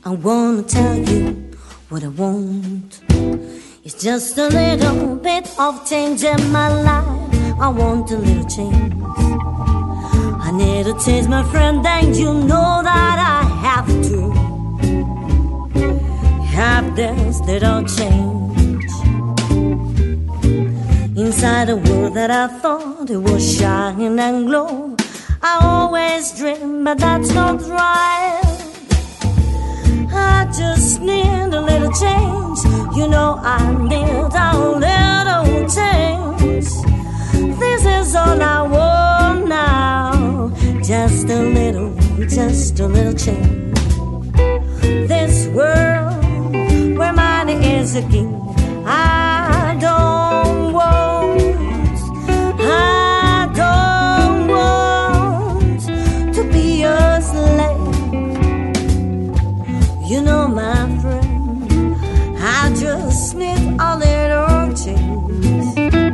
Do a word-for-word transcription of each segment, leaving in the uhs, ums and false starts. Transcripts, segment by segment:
I wanna tell you what I want. It's just a little bit of change in my life. I want a little change. I need to change, my friend, and you know that I have to have this little change. Inside a world that I thought it was shining and glow, I always dream, but that's not right. I just need a little change. You know I need a little change. This is all I want now. Just a little, just a little change. This world where money is a king, I don't want, I don't want to be a slave. You know, my friend, I just need a little change.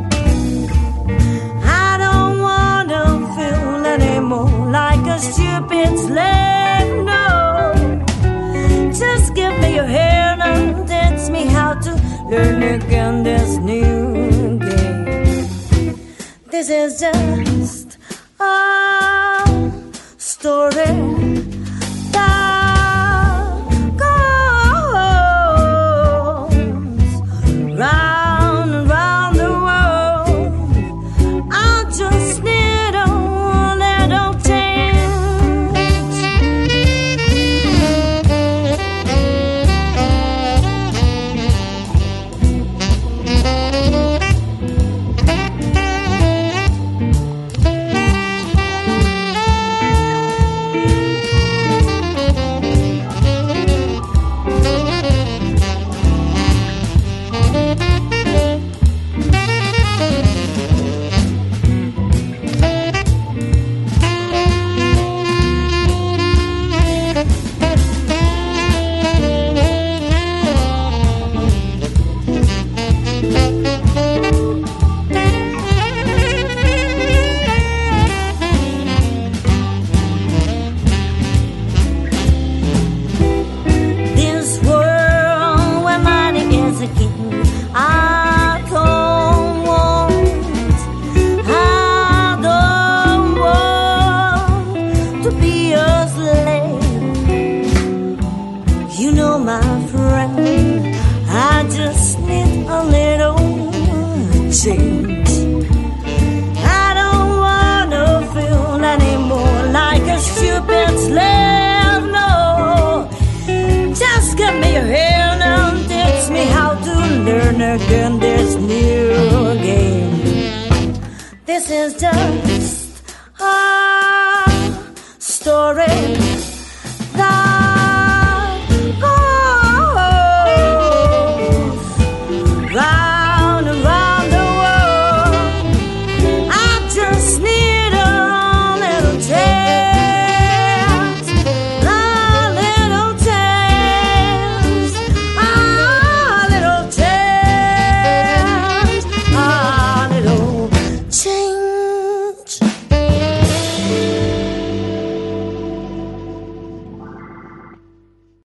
I don't want to feel anymore like a stupid slave, no. Just give me your hand and teach me how to learn again this new game. This is just a story change. I don't wanna feel anymore like a stupid slave, no. Just give me your hand and teach me how to learn again this new game. This is just